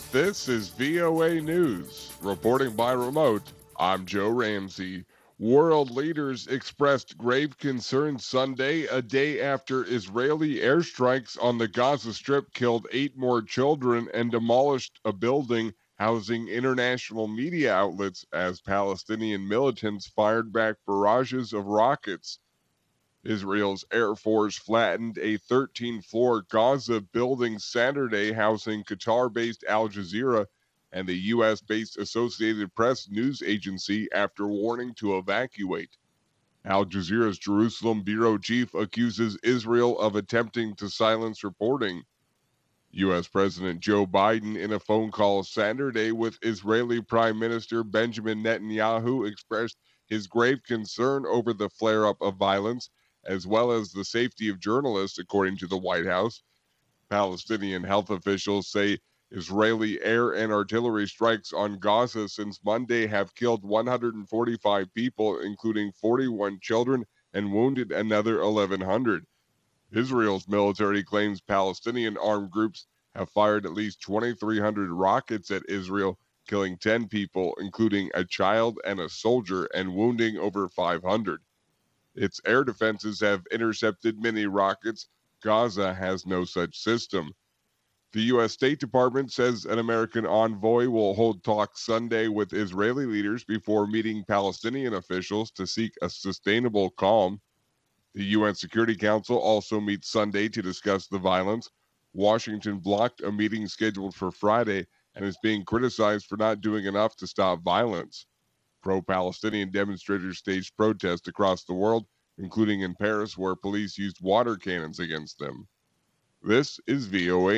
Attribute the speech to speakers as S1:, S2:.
S1: This is VOA News. Reporting by remote, I'm Joe Ramsey. World leaders expressed grave concern Sunday, a day after Israeli airstrikes on the Gaza Strip killed 8 more children and demolished a building housing international media outlets as Palestinian militants fired back barrages of rockets. Israel's Air Force flattened a 13-floor Gaza building Saturday housing Qatar-based Al Jazeera and the U.S.-based Associated Press news agency after warning to evacuate. Al Jazeera's Jerusalem bureau chief accuses Israel of attempting to silence reporting. U.S. President Joe Biden, in a phone call Saturday with Israeli Prime Minister Benjamin Netanyahu, expressed his grave concern over the flare up of violence, as well as the safety of journalists, according to the White House. Palestinian health officials say Israeli air and artillery strikes on Gaza since Monday have killed 145 people, including 41 children, and wounded another 1,100. Israel's military claims Palestinian armed groups have fired at least 2,300 rockets at Israel, killing 10 people, including a child and a soldier, and wounding over 500. Its air defenses have intercepted many rockets. Gaza has no such system. The U.S. State Department says an American envoy will hold talks Sunday with Israeli leaders before meeting Palestinian officials to seek a sustainable calm. The UN Security Council also meets Sunday to discuss the violence. Washington blocked a meeting scheduled for Friday and is being criticized for not doing enough to stop violence. Pro Palestinian demonstrators staged protests across the world, including in Paris, where police used water cannons against them. This is VOA